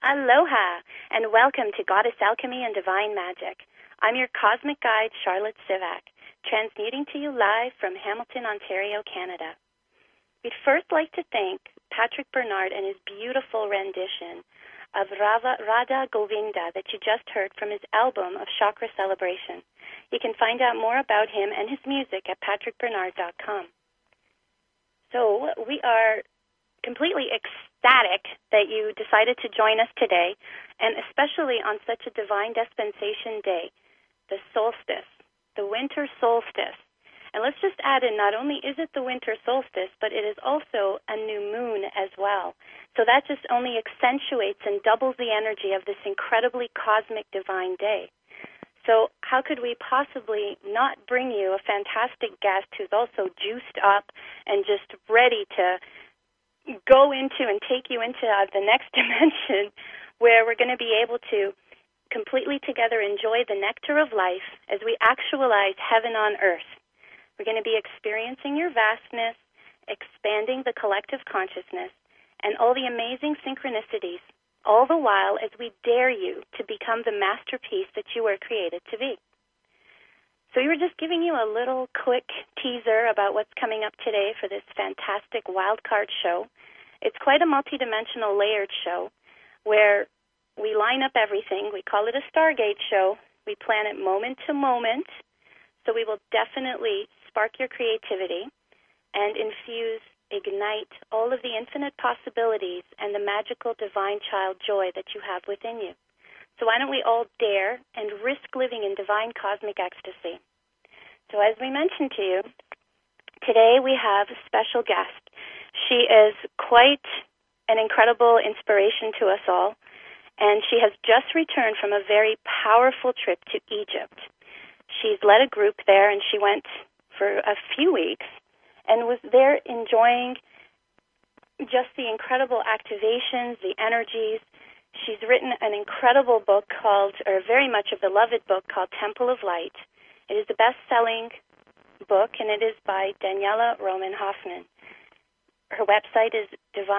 Aloha, and welcome to Goddess Alchemy and Divine Magic. I'm your cosmic guide, Charlotte Sivak, transmuting to you live from Hamilton, Ontario, Canada. We'd first like to thank Patrick Bernard and his beautiful rendition of Radha Govinda that you just heard from his album of Chakra Celebration. You can find out more about him and his music at patrickbernard.com. So we are completely ecstatic that you decided to join us today, and especially on such a divine dispensation day, the solstice, the winter solstice. And let's just add in, not only is it the winter solstice, but it is also a new moon as well. So that just only accentuates and doubles the energy of this incredibly cosmic divine day. So how could we possibly not bring you a fantastic guest who's also juiced up and just ready to go into and take you into the next dimension, where we're going to be able to completely together enjoy the nectar of life as we actualize heaven on earth. We're going to be experiencing your vastness, expanding the collective consciousness, and all the amazing synchronicities, all the while as we dare you to become the masterpiece that you were created to be. So we were just giving you a little quick teaser about what's coming up today for this fantastic wildcard show. It's quite a multidimensional layered show where we line up everything. We call it a Stargate show. We plan it moment to moment. So we will definitely spark your creativity and ignite all of the infinite possibilities and the magical divine child joy that you have within you. So why don't we all dare and risk living in divine cosmic ecstasy? So as we mentioned to you, today we have a special guest. She is quite an incredible inspiration to us all, and she has just returned from a very powerful trip to Egypt. She's led a group there, and she went for a few weeks and was there enjoying just the incredible activations, the energies. She's written an incredible book called, or very much a beloved book called Temple of Light. It is a best-selling book, and it is by Daniela Roman Hoffman. Her website is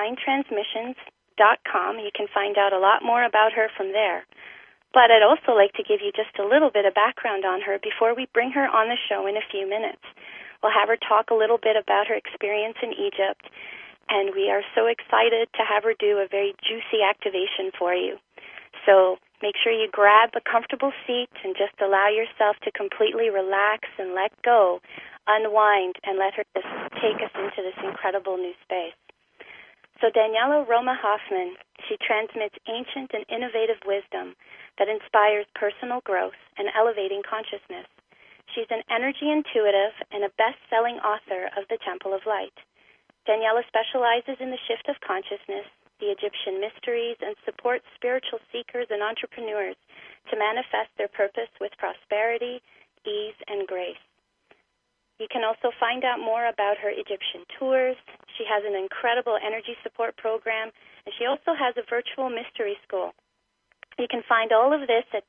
divinetransmissions.com. You can find out a lot more about her from there. But I'd also like to give you just a little bit of background on her before we bring her on the show in a few minutes. We'll have her talk a little bit about her experience in Egypt, and we are so excited to have her do a very juicy activation for you. So make sure you grab a comfortable seat and just allow yourself to completely relax and let go, unwind, and let her just take us into this incredible new space. So Daniela Roma Hoffman, she transmits ancient and innovative wisdom that inspires personal growth and elevating consciousness. She's an energy intuitive and a best-selling author of The Temple of Light. Daniela specializes in the shift of consciousness, the Egyptian mysteries, and supports spiritual seekers and entrepreneurs to manifest their purpose with prosperity, ease, and grace. You can also find out more about her Egyptian tours. She has an incredible energy support program, and she also has a virtual mystery school. You can find all of this at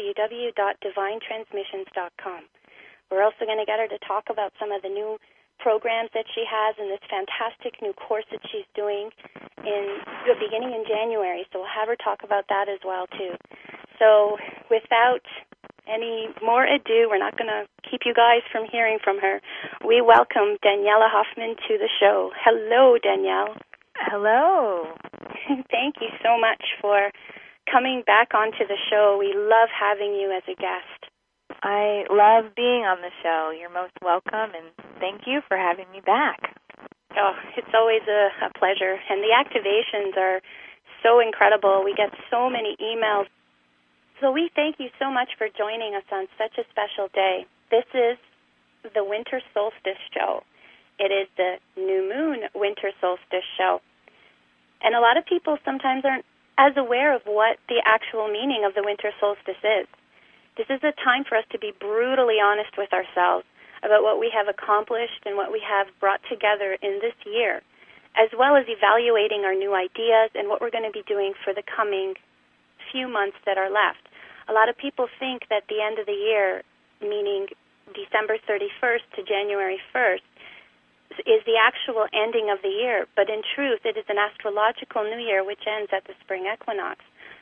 www.divinetransmissions.com. We're also going to get her to talk about some of the new programs that she has and this fantastic new course that she's doing in the beginning in January. So we'll have her talk about that as well, too. So without any more ado, we're not going to keep you guys from hearing from her. We welcome Daniela Hoffman to the show. Hello, Danielle. Hello. Thank you so much for coming back onto the show. We love having you as a guest. I love being on the show. You're most welcome, and thank you for having me back. Oh, it's always a pleasure. And the activations are so incredible. We get so many emails. So we thank you so much for joining us on such a special day. This is the Winter Solstice Show. It is the New Moon Winter Solstice Show. And a lot of people sometimes aren't as aware of what the actual meaning of the winter solstice is. This is a time for us to be brutally honest with ourselves about what we have accomplished and what we have brought together in this year, as well as evaluating our new ideas and what we're going to be doing for the coming few months that are left. A lot of people think that the end of the year, meaning December 31st to January 1st, is the actual ending of the year, but in truth, it is an astrological new year which ends at the spring equinox.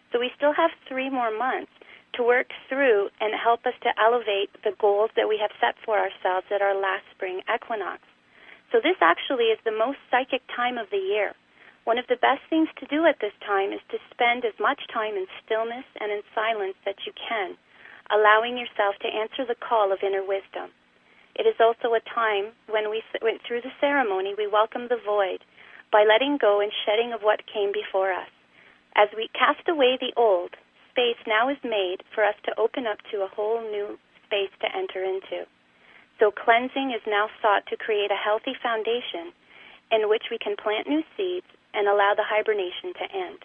So we still have 3 more months to work through and help us to elevate the goals that we have set for ourselves at our last spring equinox. So this actually is the most psychic time of the year. One of the best things to do at this time is to spend as much time in stillness and in silence that you can, allowing yourself to answer the call of inner wisdom. It is also a time when we went through the ceremony, we welcome the void by letting go and shedding of what came before us. As we cast away the old, space now is made for us to open up to a whole new space to enter into. So cleansing is now sought to create a healthy foundation in which we can plant new seeds and allow the hibernation to end.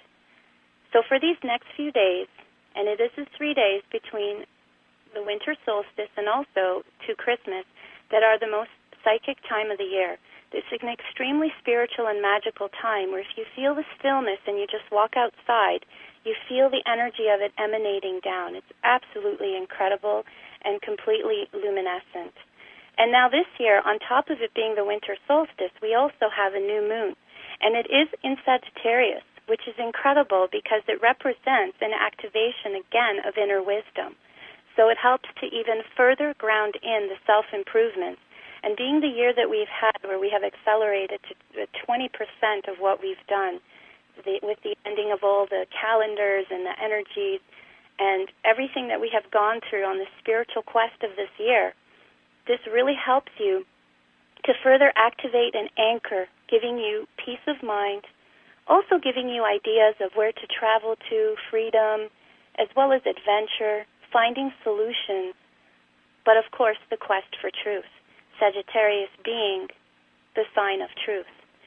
So for these next few days, and it is 3 days between the winter solstice and also to Christmas that are the most psychic time of the year. It's an extremely spiritual and magical time where if you feel the stillness and you just walk outside, you feel the energy of it emanating down. It's absolutely incredible and completely luminescent. And now this year, on top of it being the winter solstice, we also have a new moon. And it is in Sagittarius, which is incredible because it represents an activation, again, of inner wisdom. So it helps to even further ground in the self-improvements. And being the year that we've had where we have accelerated to 20% of what we've done, with the ending of all the calendars and the energies and everything that we have gone through on the spiritual quest of this year, this really helps you to further activate and anchor, giving you peace of mind, also giving you ideas of where to travel to, freedom, as well as adventure, finding solutions, but of course the quest for truth, Sagittarius being the sign of truth.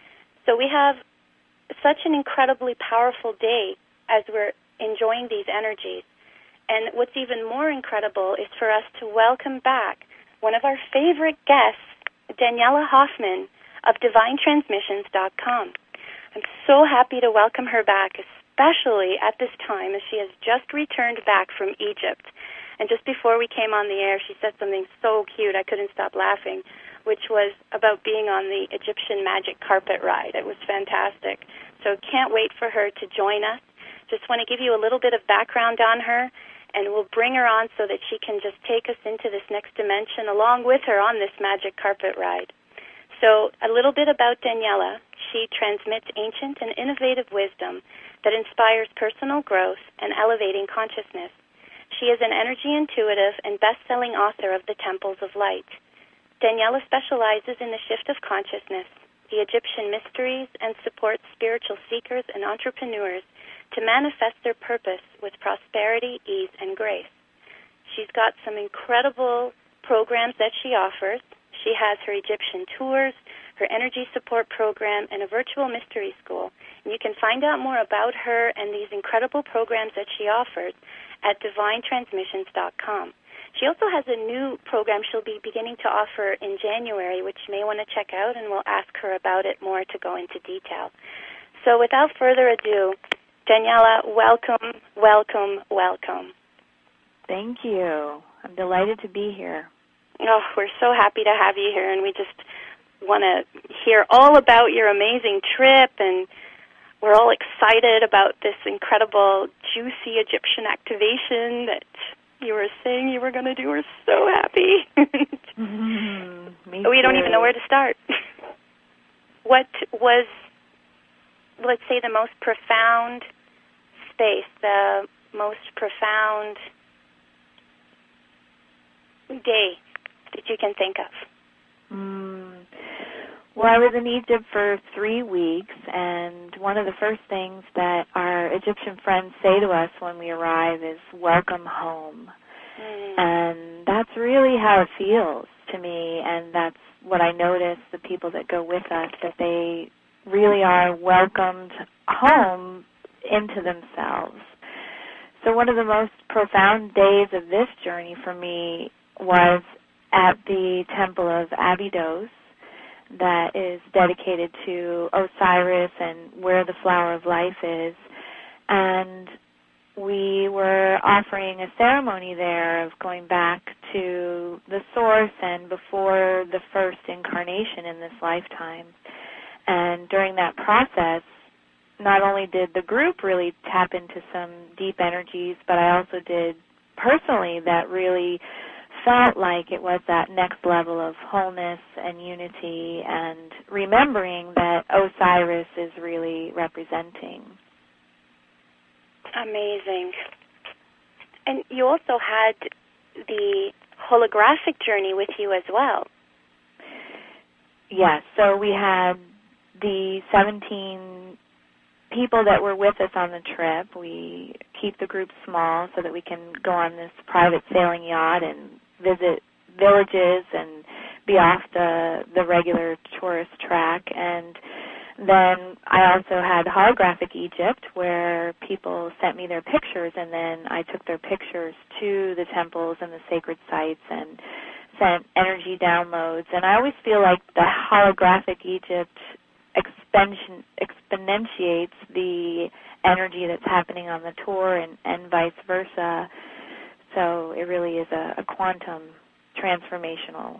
So we have such an incredibly powerful day as we're enjoying these energies. And what's even more incredible is for us to welcome back one of our favorite guests, Daniela Hoffman of DivineTransmissions.com. I'm so happy to welcome her back, especially at this time as she has just returned back from Egypt. And just before we came on the air, she said something so cute, I couldn't stop laughing, which was about being on the Egyptian magic carpet ride. It was fantastic. So can't wait for her to join us. Just want to give you a little bit of background on her, and we'll bring her on so that she can just take us into this next dimension along with her on this magic carpet ride. So a little bit about Daniela. She transmits ancient and innovative wisdom that inspires personal growth and elevating consciousness. She is an energy intuitive and best-selling author of The Temples of Light. Daniela specializes in the shift of consciousness, the Egyptian mysteries, and supports spiritual seekers and entrepreneurs to manifest their purpose with prosperity, ease, and grace. She's got some incredible programs that she offers. She has her Egyptian tours, her energy support program, and a virtual mystery school. And you can find out more about her and these incredible programs that she offers at DivineTransmissions.com. She also has a new program she'll be beginning to offer in January, which you may want to check out, and we'll ask her about it more to go into detail. So without further ado, Daniela, welcome, welcome, welcome. Thank you. I'm delighted to be here. Oh, we're so happy to have you here, and we just want to hear all about your amazing trip, and we're all excited about this incredible, juicy Egyptian activation that you were saying you were going to do. We're so happy. We don't even know where to start. What was, let's say, the most profound space, the most profound day that you can think of? Well, I was in Egypt for 3 weeks, and one of the first things that our Egyptian friends say to us when we arrive is, welcome home. And that's really how it feels to me, and that's what I notice, the people that go with us, that they really are welcomed home into themselves. So one of the most profound days of this journey for me was at the Temple of Abydos, that is dedicated to Osiris and where the flower of life is. And we were offering a ceremony there of going back to the source and before the first incarnation in this lifetime. And during that process, not only did the group really tap into some deep energies, but I also did personally that really felt like it was that next level of wholeness and unity and remembering that Osiris is really representing. Amazing. And you also had the holographic journey with you as well. Yes, so we had the 17 people that were with us on the trip. We keep the group small so that we can go on this private sailing yacht and visit villages and be off the regular tourist track. And then I also had holographic Egypt, where people sent me their pictures, and then I took their pictures to the temples and the sacred sites and sent energy downloads. And I always feel like the holographic Egypt exponentiates the energy that's happening on the tour and vice versa. So it really is a quantum transformational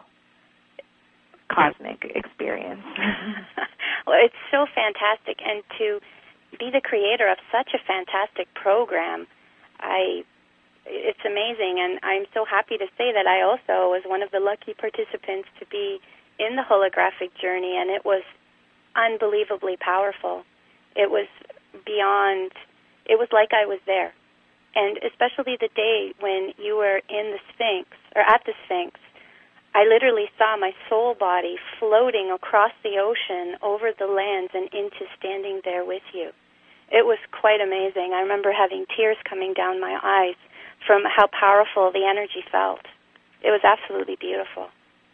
cosmic experience. Well, it's so fantastic, and to be the creator of such a fantastic program, it's amazing, and I'm so happy to say that I also was one of the lucky participants to be in the holographic journey, and it was unbelievably powerful. It was beyond, it was like I was there. And especially the day when you were in the Sphinx, or at the Sphinx, I literally saw my soul body floating across the ocean, over the lands, and into standing there with you. It was quite amazing. I remember having tears coming down my eyes from how powerful the energy felt. It was absolutely beautiful.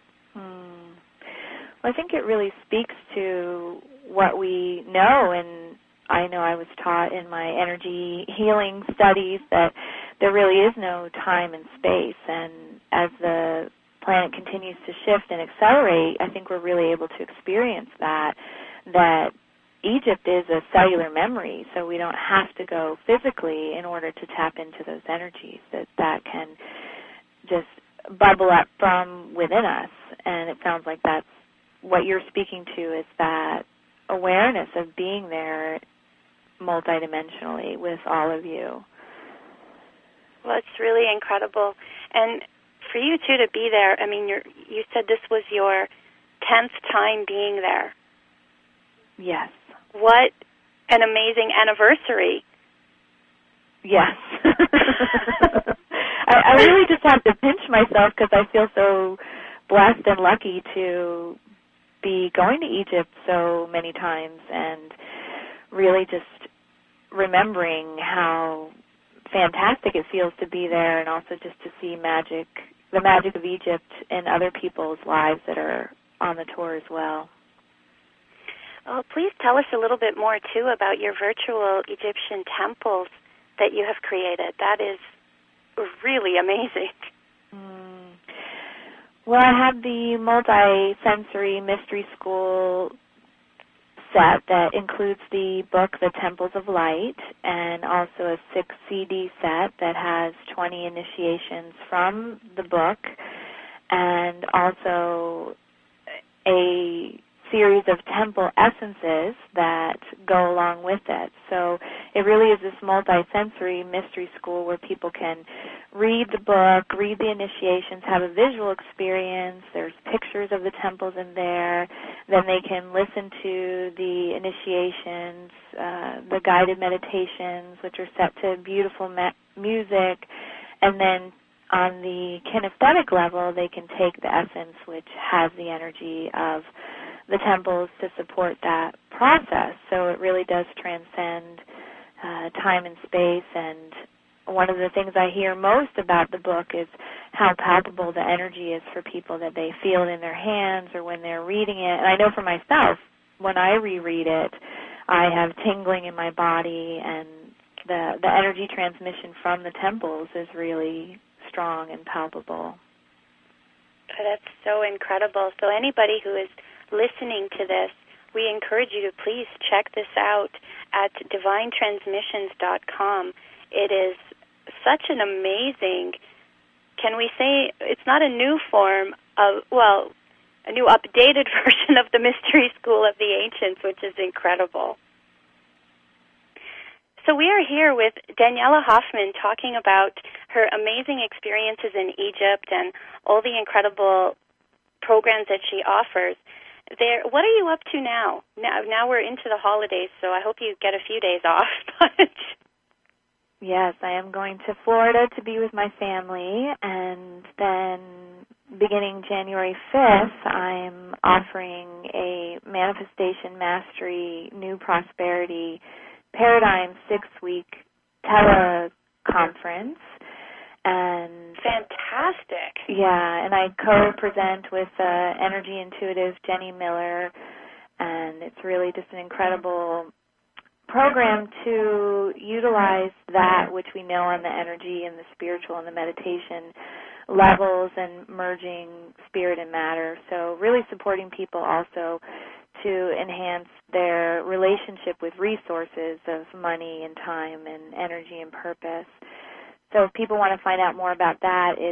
Well, I think it really speaks to what we know, and I know I was taught in my energy healing studies that there really is no time and space, and as the planet continues to shift and accelerate, I think we're really able to experience that Egypt is a cellular memory, so we don't have to go physically in order to tap into those energies, that can just bubble up from within us. And it sounds like that's what you're speaking to, is that awareness of being there multidimensionally with all of you. Well, it's really incredible. And for you, too, to be there, I mean, you said this was your 10th time being there. Yes. What an amazing anniversary. Yes. I really just have to pinch myself because I feel so blessed and lucky to be going to Egypt so many times and really just remembering how fantastic it feels to be there, and also just to see the magic of Egypt in other people's lives that are on the tour as well. Oh, please tell us a little bit more, too, about your virtual Egyptian temples that you have created. That is really amazing. Well, I have the multi-sensory mystery school set that includes the book, The Temples of Light, and also a 6 CD set that has 20 initiations from the book, and also a series of temple essences that go along with it. So it really is this multi-sensory mystery school where people can read the book, read the initiations, have a visual experience. There's pictures of the temples in there. Then they can listen to the initiations, the guided meditations, which are set to beautiful music. And then on the kinesthetic level, they can take the essence, which has the energy of the temples to support that process. So it really does transcend time and space. And one of the things I hear most about the book is how palpable the energy is for people, that they feel it in their hands or when they're reading it. And I know for myself, when I reread it, I have tingling in my body, and the energy transmission from the temples is really strong and palpable. That's so incredible. So anybody who is listening to this, we encourage you to please check this out at divinetransmissions.com. It is such an amazing, can we say, it's not a new form of, well, a new updated version of the Mystery School of the Ancients, which is incredible. So we are here with Daniela Hoffman talking about her amazing experiences in Egypt and all the incredible programs that she offers. What are you up to now? Now we're into the holidays, so I hope you get a few days off. But yes, I am going to Florida to be with my family, and then beginning January 5th, I'm offering a Manifestation Mastery New Prosperity Paradigm 6-week teleconference. And fantastic. Yeah, and I co-present with energy intuitive Jenny Miller, and it's really just an incredible program to utilize that which we know on the energy and the spiritual and the meditation levels and merging spirit and matter. So really supporting people also to enhance their relationship with resources of money and time and energy and purpose. So if people want to find out more about that, it's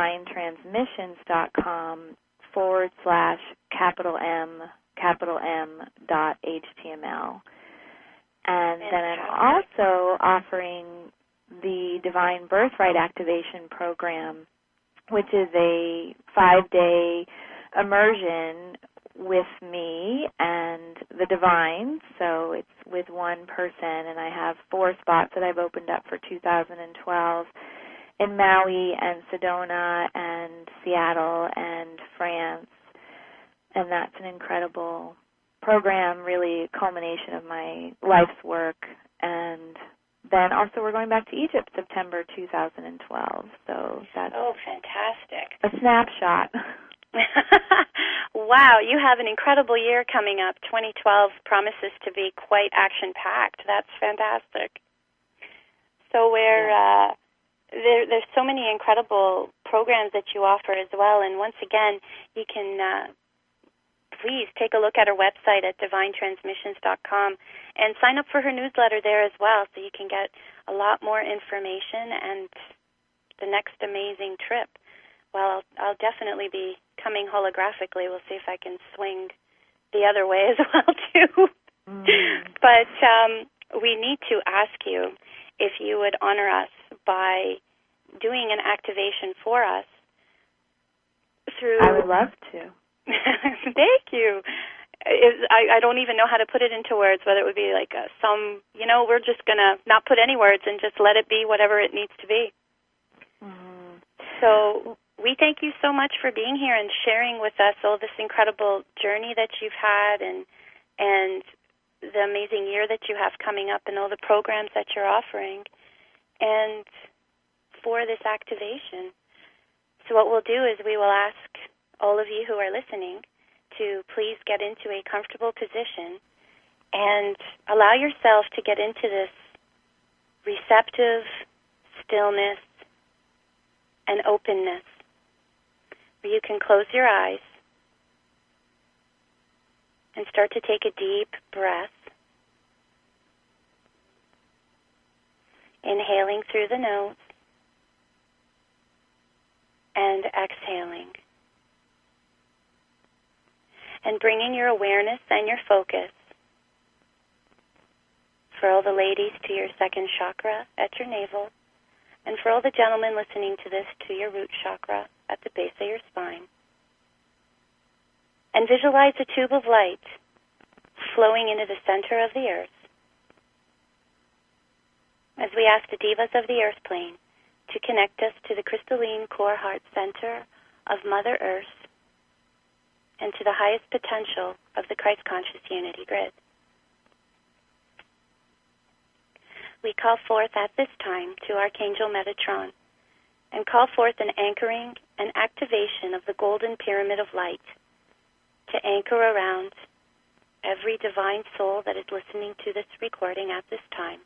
divinetransmissions.com/M.html. And then I'm also offering the Divine Birthright Activation Program, which is a 5-day immersion with me and the divine. So it's with one person, and I have 4 spots that I've opened up for 2012 in Maui and Sedona and Seattle and France. And that's an incredible program, really a culmination of my life's work. And then also we're going back to Egypt September 2012. So that's fantastic. A snapshot. Wow, you have an incredible year coming up. 2012 promises to be quite action-packed. That's fantastic. So there's so many incredible programs that you offer as well. And once again, you can please take a look at her website at divinetransmissions.com and sign up for her newsletter there as well, so you can get a lot more information and the next amazing trip. Well, I'll definitely be coming holographically. We'll see if I can swing the other way as well, too. But we need to ask you if you would honor us by doing an activation for us through... I would love to. Thank you. I don't even know how to put it into words, whether it would be like we're just going to not put any words and just let it be whatever it needs to be. So we thank you so much for being here and sharing with us all this incredible journey that you've had and the amazing year that you have coming up and all the programs that you're offering and for this activation. So what we'll do is we will ask all of you who are listening to please get into a comfortable position and allow yourself to get into this receptive stillness and openness where you can close your eyes and start to take a deep breath, inhaling through the nose and exhaling. And bringing your awareness and your focus, for all the ladies, to your second chakra at your navel, and for all the gentlemen listening to this, to your root chakra at the base of your spine. And visualize a tube of light flowing into the center of the earth as we ask the divas of the earth plane to connect us to the crystalline core heart center of Mother Earth and to the highest potential of the Christ Conscious Unity Grid. We call forth at this time to Archangel Metatron and call forth an anchoring and activation of the golden pyramid of light to anchor around every divine soul that is listening to this recording at this time,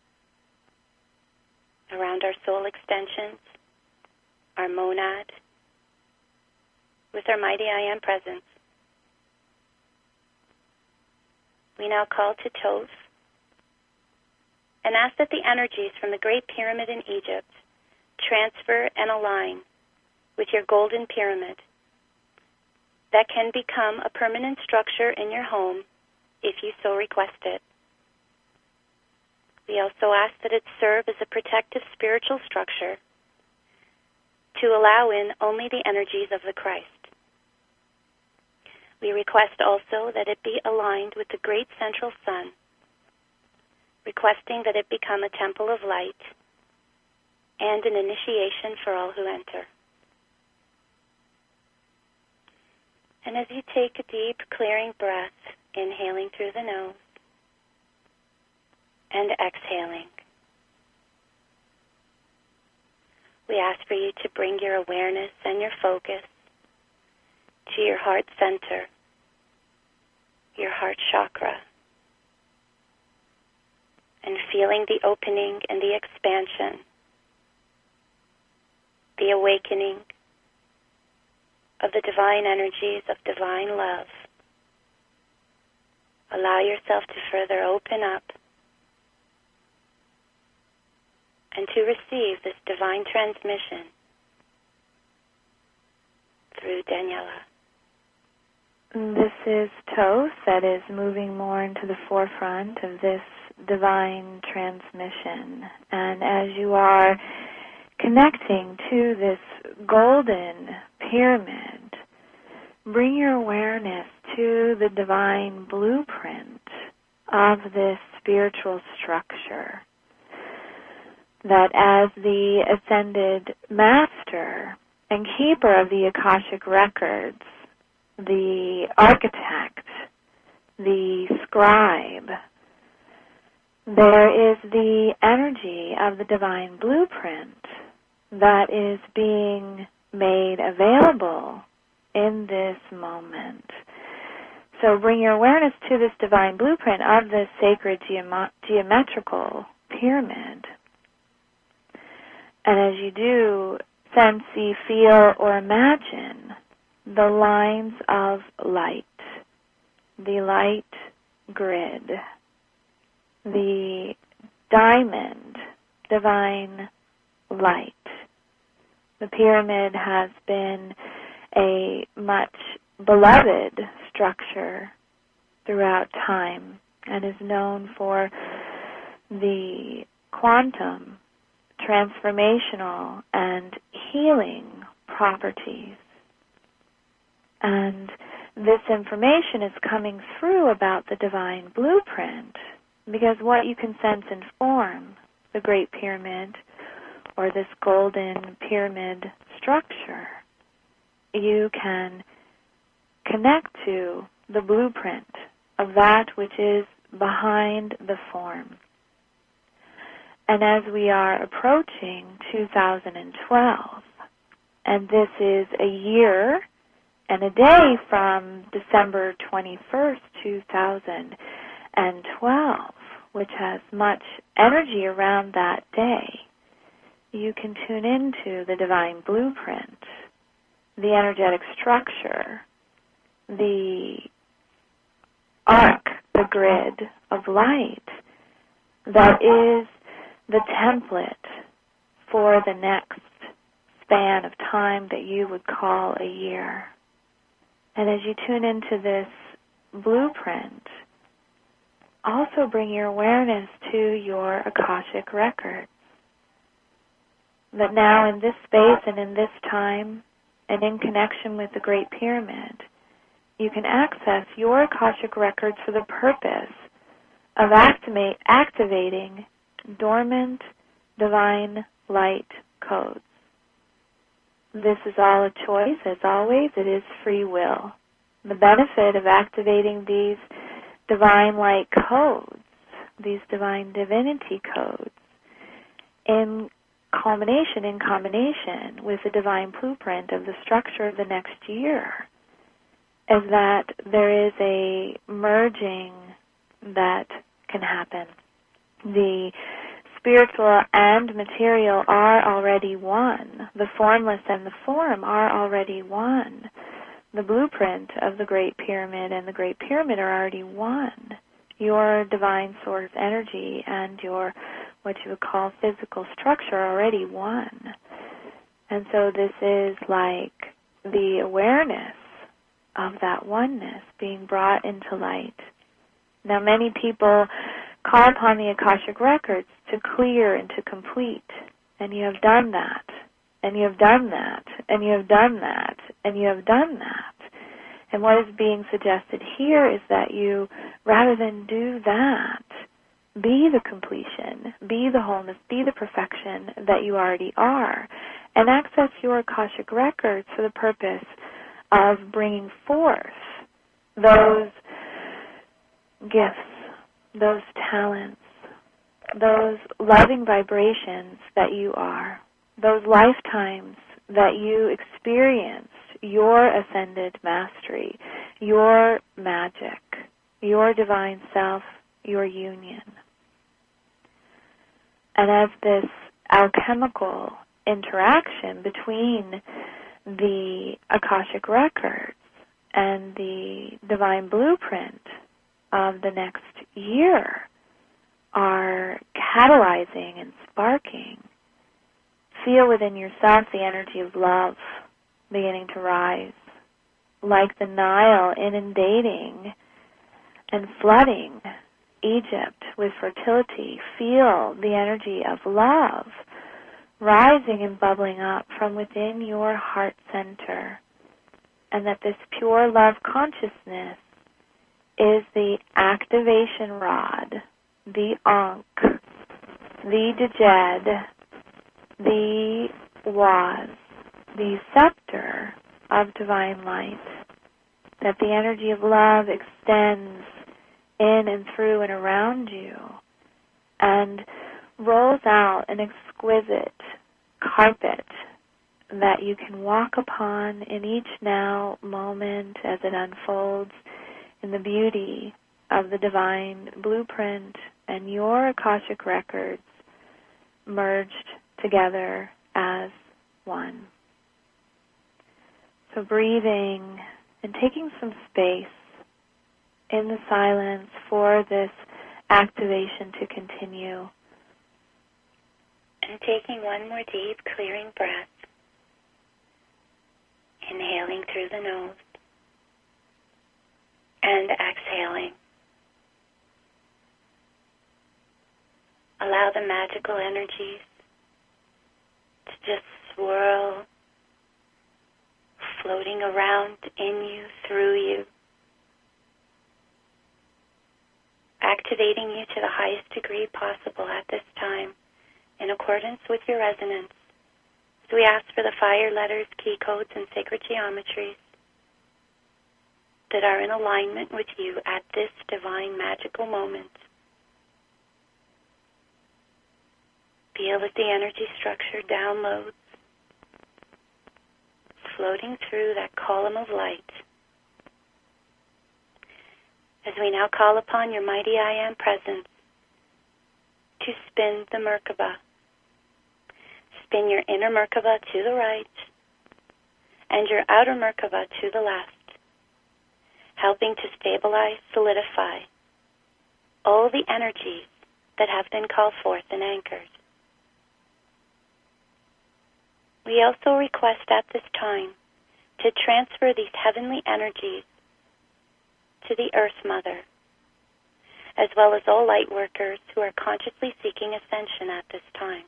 around our soul extensions, our monad, with our mighty I Am presence. We now call to Thoth and ask that the energies from the Great Pyramid in Egypt transfer and align with your golden pyramid that can become a permanent structure in your home if you so request it. We also ask that it serve as a protective spiritual structure to allow in only the energies of the Christ. We request also that it be aligned with the great central sun, requesting that it become a temple of light and an initiation for all who enter. And as you take a deep, clearing breath, inhaling through the nose and exhaling, we ask for you to bring your awareness and your focus to your heart center, your heart chakra, and feeling the opening and the expansion, the awakening of the divine energies of divine love. Allow yourself to further open up and to receive this divine transmission through Daniela. This is Thoth that is moving more into the forefront of this divine transmission. And as you are connecting to this golden pyramid, bring your awareness to the divine blueprint of this spiritual structure. That as the ascended master and keeper of the Akashic records, the architect, the scribe, there is the energy of the divine blueprint that is being made available in this moment. So bring your awareness to this divine blueprint of this sacred geometrical pyramid. And as you do, sense, see, feel, or imagine the lines of light, the light grid, the diamond, divine light. The pyramid has been a much beloved structure throughout time and is known for the quantum, transformational, and healing properties. And this information is coming through about the divine blueprint because what you can sense and form, the Great Pyramid or this golden pyramid structure, you can connect to the blueprint of that which is behind the form. And as we are approaching 2012, and this is a year and a day from December 21st, 2012, which has much energy around that day, you can tune into the divine blueprint, the energetic structure, the arc, the grid of light that is the template for the next span of time that you would call a year. And as you tune into this blueprint, also bring your awareness to your Akashic records. That now in this space and in this time, and in connection with the Great Pyramid, you can access your Akashic records for the purpose of activating dormant divine light codes. This is all a choice, as always. It is free will. The benefit of activating these divine light codes, these divine divinity codes, in combination with the divine blueprint of the structure of the next year, is that there is a merging that can happen. The spiritual and material are already one. The formless and the form are already one. The blueprint of the Great Pyramid and the Great Pyramid are already one. Your divine source energy and your what you would call physical structure are already one. And so this is like the awareness of that oneness being brought into light. Now many people call upon the Akashic Records to clear and to complete. And you have done that. And you have done that. And you have done that. And you have done that. And what is being suggested here is that you, rather than do that, be the completion, be the wholeness, be the perfection that you already are, and access your Akashic Records for the purpose of bringing forth those gifts, those talents, those loving vibrations that you are, those lifetimes that you experienced your ascended mastery, your magic, your divine self, your union. And as this alchemical interaction between the Akashic Records and the divine blueprint of the next year are catalyzing and sparking, feel within yourself the energy of love beginning to rise, like the Nile inundating and flooding Egypt with fertility. Feel the energy of love rising and bubbling up from within your heart center, and that this pure love consciousness is the activation rod, the Ankh, the Djed, the Waz, the scepter of divine light, that the energy of love extends in and through and around you and rolls out an exquisite carpet that you can walk upon in each now moment as it unfolds in the beauty of the divine blueprint and your Akashic Records merged together as one. So breathing and taking some space in the silence for this activation to continue. And taking one more deep, clearing breath. Inhaling through the nose. And exhaling. Allow the magical energies to just swirl, floating around in you, through you, activating you to the highest degree possible at this time in accordance with your resonance. So we ask for the fire letters, key codes, and sacred geometries that are in alignment with you at this divine magical moment. Feel that the energy structure downloads, floating through that column of light. As we now call upon your mighty I Am presence to spin the Merkaba. Spin your inner Merkaba to the right and your outer Merkaba to the left, helping to stabilize, solidify all the energies that have been called forth and anchored. We also request at this time to transfer these heavenly energies to the Earth Mother, as well as all light workers who are consciously seeking ascension at this time.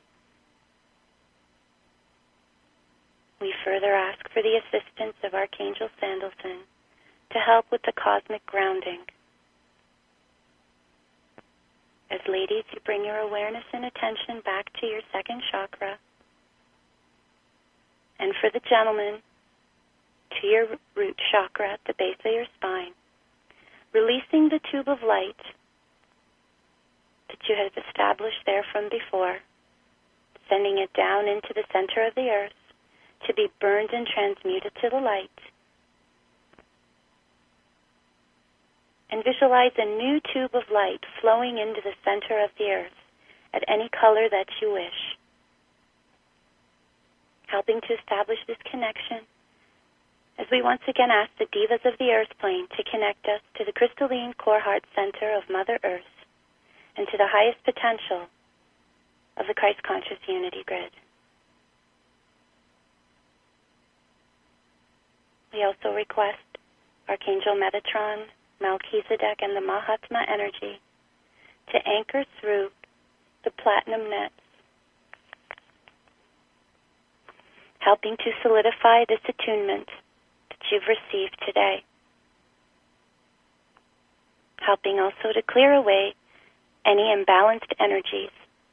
We further ask for the assistance of Archangel Sandalphon to help with the cosmic grounding. As ladies, you bring your awareness and attention back to your second chakra, and for the gentlemen, to your root chakra at the base of your spine, releasing the tube of light that you have established there from before, sending it down into the center of the earth to be burned and transmuted to the light. And visualize a new tube of light flowing into the center of the earth at any color that you wish, helping to establish this connection as we once again ask the divas of the earth plane to connect us to the crystalline core heart center of Mother Earth and to the highest potential of the Christ Conscious Unity Grid. We also request Archangel Metatron, Melchizedek, and the Mahatma energy to anchor through the platinum nets, helping to solidify this attunement that you've received today, helping also to clear away any imbalanced energies.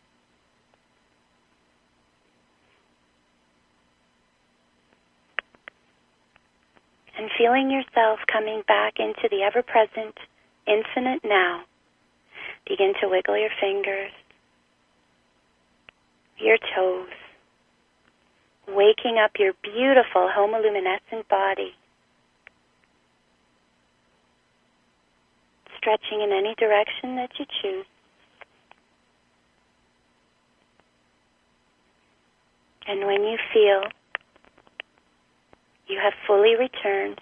And feeling yourself coming back into the ever-present, infinite now. Begin to wiggle your fingers, your toes, waking up your beautiful homoluminescent body, stretching in any direction that you choose. And when you feel you have fully returned,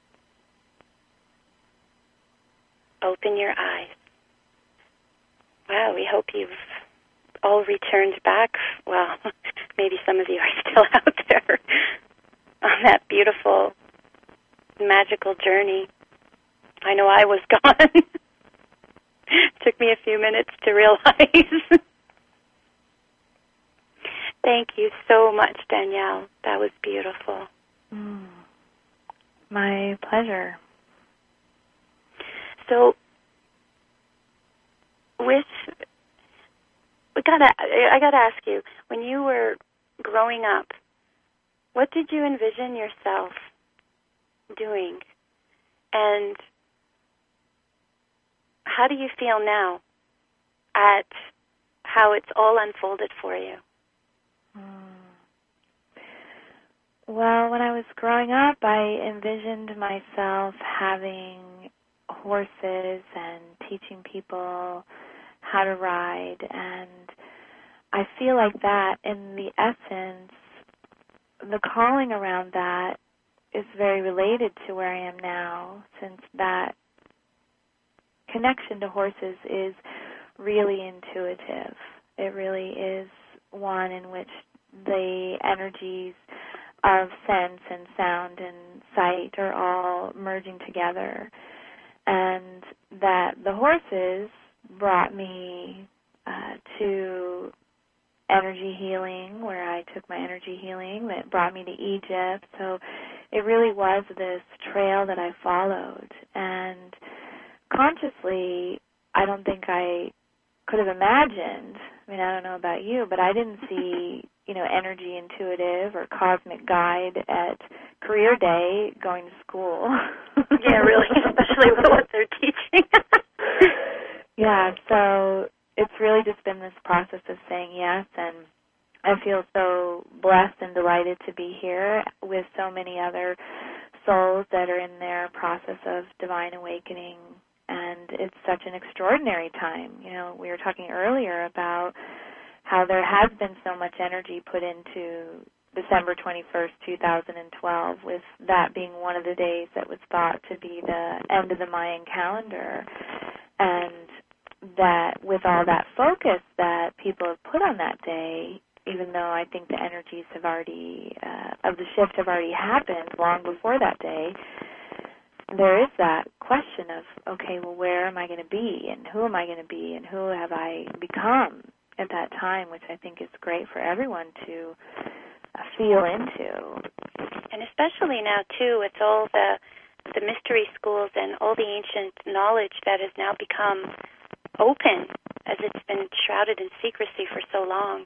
open your eyes. Wow, we hope you've all returned back. Well, maybe some of you are still out there on that beautiful, magical journey. I know I was gone. Took me a few minutes to realize. Thank you so much, Danielle. That was beautiful. My pleasure. So, I gotta ask you, when you were growing up, what did you envision yourself doing? And how do you feel now at how it's all unfolded for you? Well, when I was growing up, I envisioned myself having horses and teaching people how to ride, and I feel like that, in the essence, the calling around that is very related to where I am now, since that connection to horses is really intuitive. It really is one in which the energies of sense and sound and sight are all merging together, and that the horses brought me to energy healing, where I took my energy healing, that brought me to Egypt. So it really was this trail that I followed, and consciously, I don't think I could have imagined, I don't know about you, but I didn't see, energy intuitive or cosmic guide at career day going to school. Yeah, really, especially with what they're teaching. Yeah, so it's really just been this process of saying yes, and I feel so blessed and delighted to be here with so many other souls that are in their process of divine awakening, and it's such an extraordinary time. We were talking earlier about how there has been so much energy put into December 21st, 2012, with that being one of the days that was thought to be the end of the Mayan calendar, and that with all that focus that people have put on that day, even though I think the energies have already, of the shift have already happened long before that day, there is that question of, okay, well, where am I going to be, and who am I going to be, and who have I become at that time, which I think is great for everyone to feel into. And especially now, too, with all the mystery schools and all the ancient knowledge that has now become open, as it's been shrouded in secrecy for so long.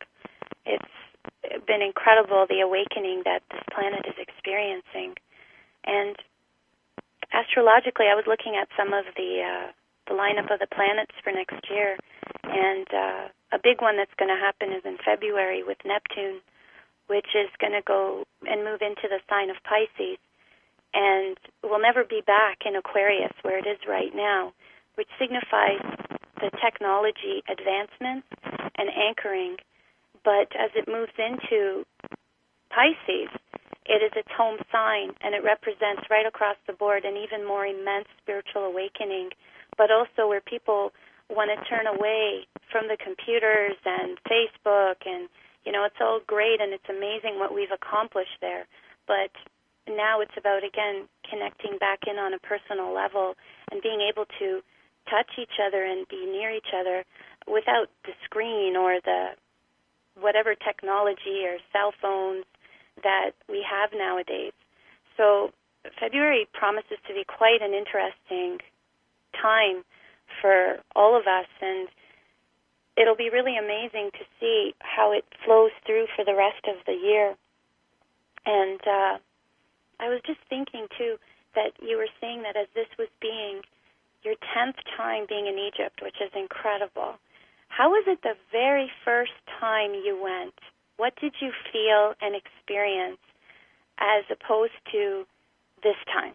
It's been incredible, the awakening that this planet is experiencing. And astrologically, I was looking at some of the lineup of the planets for next year, and a big one that's going to happen is in February with Neptune, which is going to go and move into the sign of Pisces, and will never be back in Aquarius where it is right now, which signifies the technology advancements and anchoring. But as it moves into Pisces, it is its home sign, and it represents right across the board an even more immense spiritual awakening, but also where people want to turn away from the computers and Facebook, and it's all great and it's amazing what we've accomplished there, but now it's about, again, connecting back in on a personal level and being able to touch each other and be near each other without the screen or the whatever technology or cell phones that we have nowadays. So February promises to be quite an interesting time for all of us, and it'll be really amazing to see how it flows through for the rest of the year. And I was just thinking, too, that you were saying that as this was being your 10th time being in Egypt, which is incredible, how was it the very first time you went? What did you feel and experience as opposed to this time?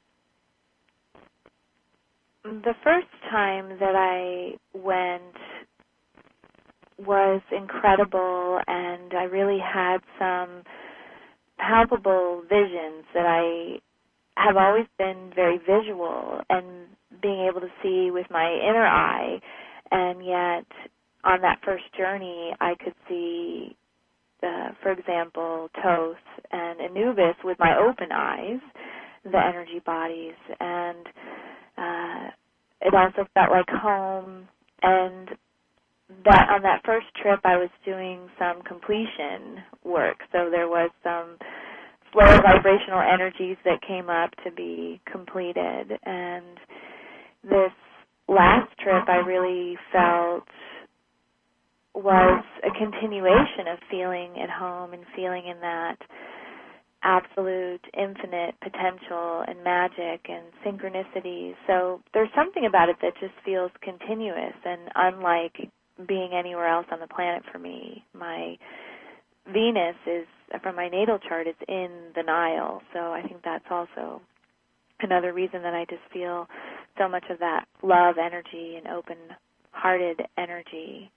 The first time that I went was incredible, and I really had some palpable visions that I have always been very visual, and being able to see with my inner eye, and yet on that first journey I could see, for example, Thoth and Anubis with my open eyes, the energy bodies, and it also felt like home. And that on that first trip I was doing some completion work, so there was some slow vibrational energies that came up to be completed. And this last trip I really felt was a continuation of feeling at home and feeling in that absolute infinite potential and magic and synchronicity. So there's something about it that just feels continuous and unlike being anywhere else on the planet for me. My Venus is, from my natal chart, it's in the Nile, so I think that's also another reason that I just feel so much of that love energy and open-hearted energy.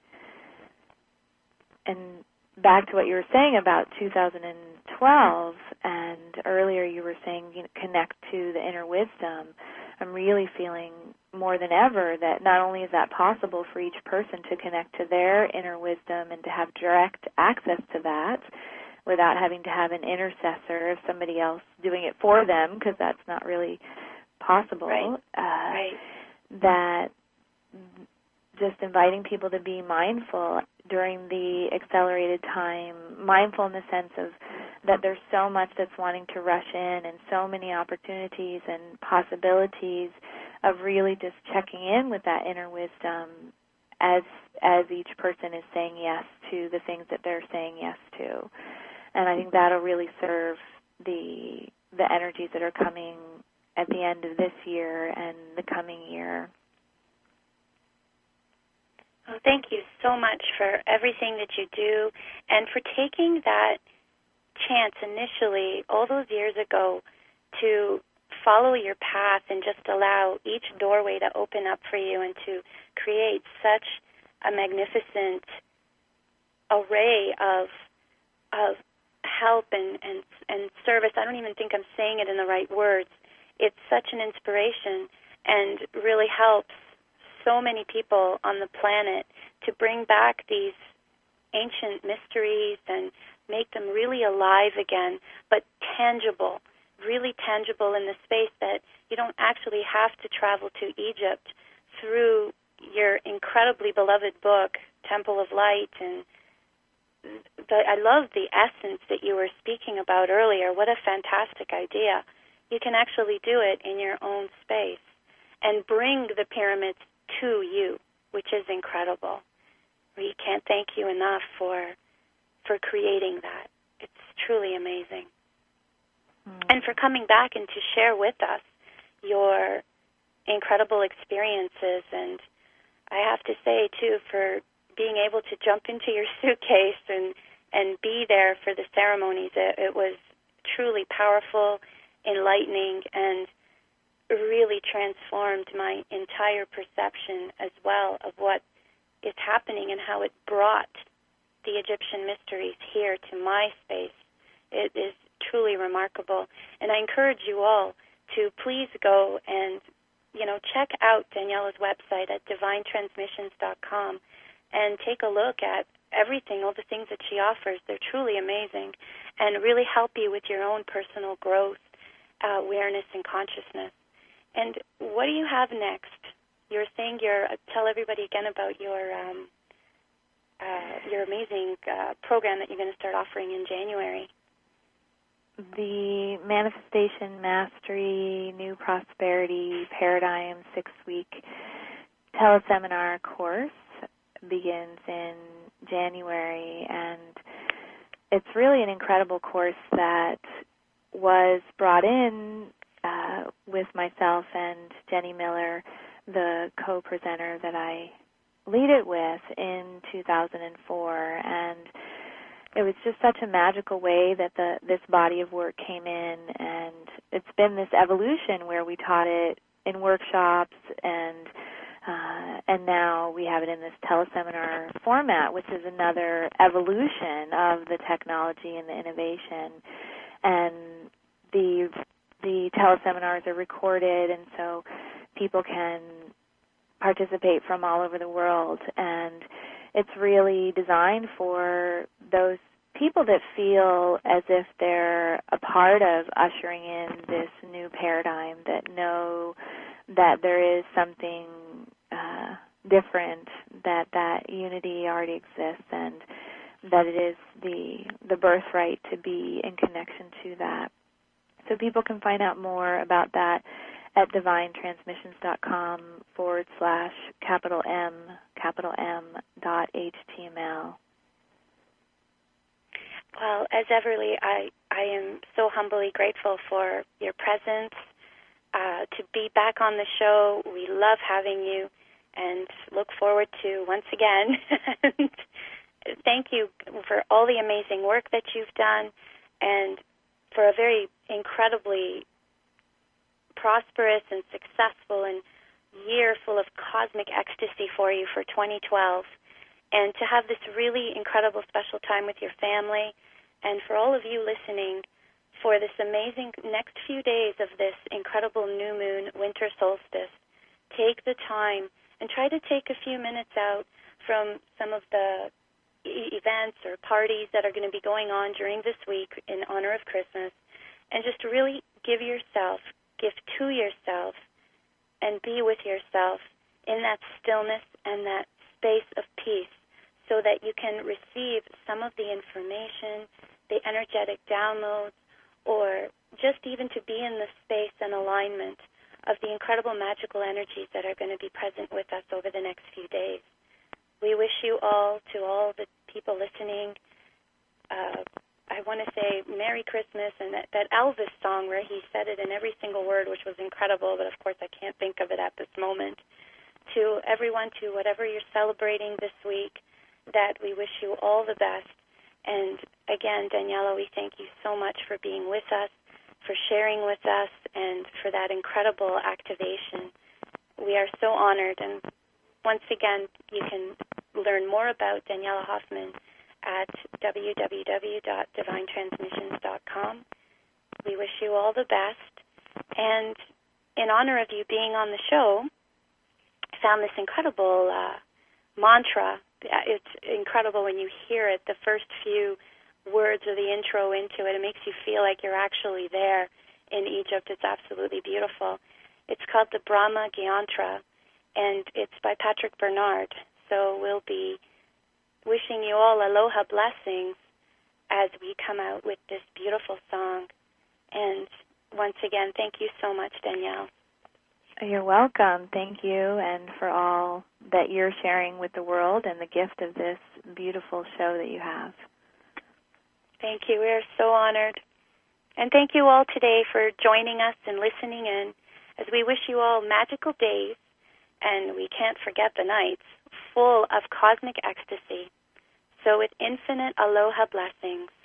And back to what you were saying about 2012, and earlier you were saying, connect to the inner wisdom. I'm really feeling more than ever that not only is that possible for each person to connect to their inner wisdom and to have direct access to that without having to have an intercessor of somebody else doing it for them, because that's not really possible. Right. That just inviting people to be mindful during the accelerated time, mindful in the sense of that there's so much that's wanting to rush in and so many opportunities and possibilities of really just checking in with that inner wisdom as each person is saying yes to the things that they're saying yes to. And I think that'll really serve the energies that are coming at the end of this year and the coming year. Well, thank you so much for everything that you do and for taking that chance initially all those years ago to follow your path and just allow each doorway to open up for you and to create such a magnificent array of help and service. I don't even think I'm saying it in the right words. It's such an inspiration and really helps so many people on the planet to bring back these ancient mysteries and make them really alive again, but tangible, really tangible in the space that you don't actually have to travel to Egypt through your incredibly beloved book, Temple of Light. And I love the essence that you were speaking about earlier. What a fantastic idea. You can actually do it in your own space and bring the pyramids to you, which is incredible. We can't thank you enough for creating that. It's truly amazing. And for coming back and to share with us your incredible experiences. And I have to say, too, for being able to jump into your suitcase and be there for the ceremonies, it was truly powerful, enlightening, and really transformed my entire perception as well of what is happening and how it brought the Egyptian mysteries here to my space. It is truly remarkable. And I encourage you all to please go and, check out Daniela's website at divinetransmissions.com and take a look at everything, all the things that she offers. They're truly amazing and really help you with your own personal growth, awareness, and consciousness. And what do you have next you were saying tell everybody again about your amazing program that you're going to start offering in January. The Manifestation Mastery New Prosperity Paradigm 6-week teleseminar course begins in January, and it's really an incredible course that was brought in with myself and Jenny Miller, the co-presenter that I lead it with, in 2004, and it was just such a magical way that this body of work came in, and it's been this evolution where we taught it in workshops, and now we have it in this teleseminar format, which is another evolution of the technology and the innovation. And the teleseminars are recorded, and so people can participate from all over the world, and it's really designed for those people that feel as if they're a part of ushering in this new paradigm, that know that there is something different, that unity already exists, and that it is the birthright to be in connection to that. So people can find out more about that at divinetransmissions.com/M.html. Well, as Everly, I am so humbly grateful for your presence, to be back on the show. We love having you and look forward to, once again, thank you for all the amazing work that you've done and for a very incredibly prosperous and successful and year full of cosmic ecstasy for you for 2012, and to have this really incredible special time with your family, and for all of you listening for this amazing next few days of this incredible new moon winter solstice. Take the time and try to take a few minutes out from some of the events or parties that are going to be going on during this week in honor of Christmas, and just really give to yourself and be with yourself in that stillness and that space of peace, so that you can receive some of the information, the energetic downloads, or just even to be in the space and alignment of the incredible magical energies that are going to be present with us over the next few days. We wish you all, to all the people listening, I want to say Merry Christmas, and that Elvis song where he said it in every single word, which was incredible, but of course I can't think of it at this moment. To everyone, to whatever you're celebrating this week, that we wish you all the best. And again, Daniela, we thank you so much for being with us, for sharing with us, and for that incredible activation. We are so honored. And once again, you can learn more about Daniela Hoffman at www.divinetransmissions.com. We wish you all the best. And in honor of you being on the show, I found this incredible mantra. It's incredible when you hear it, the first few words or the intro into it. It makes you feel like you're actually there in Egypt. It's absolutely beautiful. It's called the Brahma Gyantra, and it's by Patrick Bernard. So we'll be wishing you all aloha blessings as we come out with this beautiful song. And once again, thank you so much, Danielle. You're welcome. Thank you, and for all that you're sharing with the world and the gift of this beautiful show that you have. Thank you. We are so honored. And thank you all today for joining us and listening in as we wish you all magical days, and we can't forget the nights, full of cosmic ecstasy. So with infinite aloha blessings,